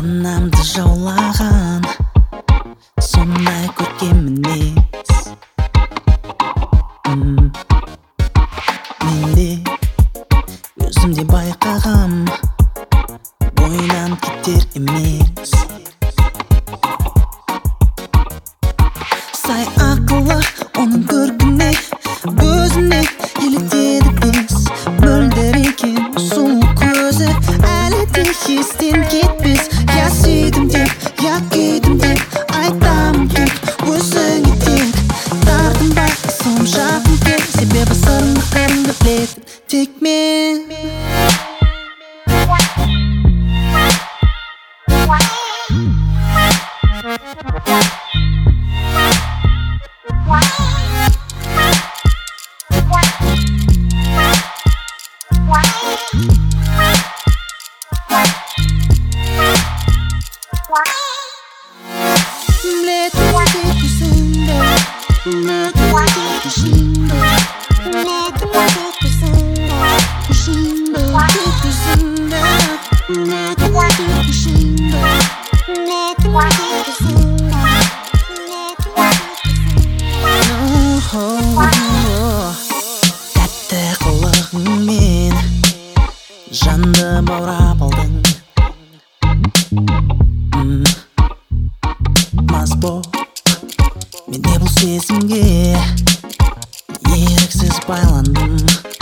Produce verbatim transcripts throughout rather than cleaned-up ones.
Санамды жаулаған сондай көркем мінез. Менде өзімде байқағам, бойынан кетер емес. Сай ақылы оның көркіне, өзіне еліктеді тез. Мөлдір екен сұлу көзі, әлі де естен кетпес. Я сүйдім деп, я күйдім деп, айтамын тек өзіңе тек. Тартынбай соң жақын кел, себебі сырыңды қырыңды білетін тек мен. Тәтті қылығыңмен жанды баурап алдың. Мас бол менде бұл сезімге, еріксіз байландым.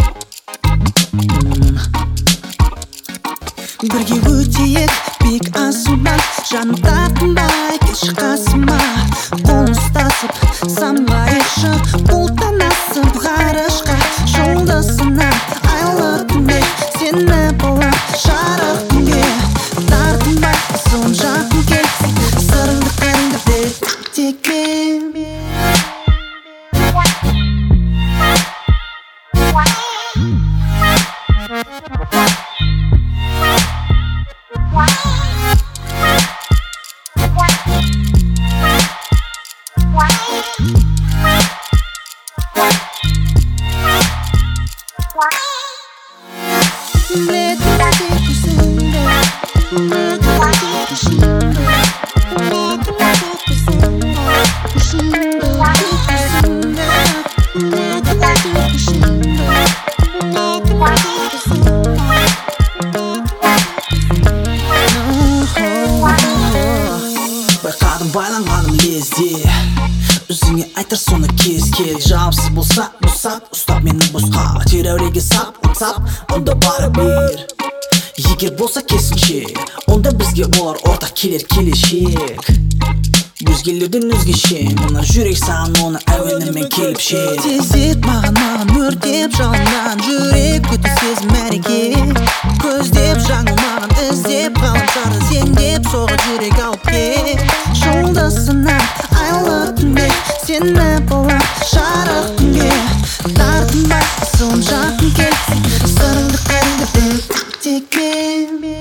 Бірге өтейік биік асуға, жаным тартынбай келші қасыма. Қол ұстасып самғайықшы, бұлттан асып ғарышқа. Жолдасына айлы түнде сені болар жарық күнге. Тартынбай соң жақын кел, сырыңды қырыңды біл тек мен. Байқадым байланғаным лезде, өзіңе айтар соны кез кел. Жауапсыз болса босат, ұстап мені босқа. Тереуреге сап, ұнсап, онда бары бер. Егер болса керісінше, онда бізге олар ортақ келер келешек. Өзгелерден өзгеше, мына жүрек саған оны әуенімен келіп шер. Тездет маған маған өртеп жалындан, жүрек көті сезім әрекет. Көздеп жаңылмаған іздеп ғаламшарды сендеп соға жүрек алып кел. Жолдасына айлы түнде сені болар жарық күнге. Тартынбай соң жақын кел, сырыңды қырыңды біл тек мен.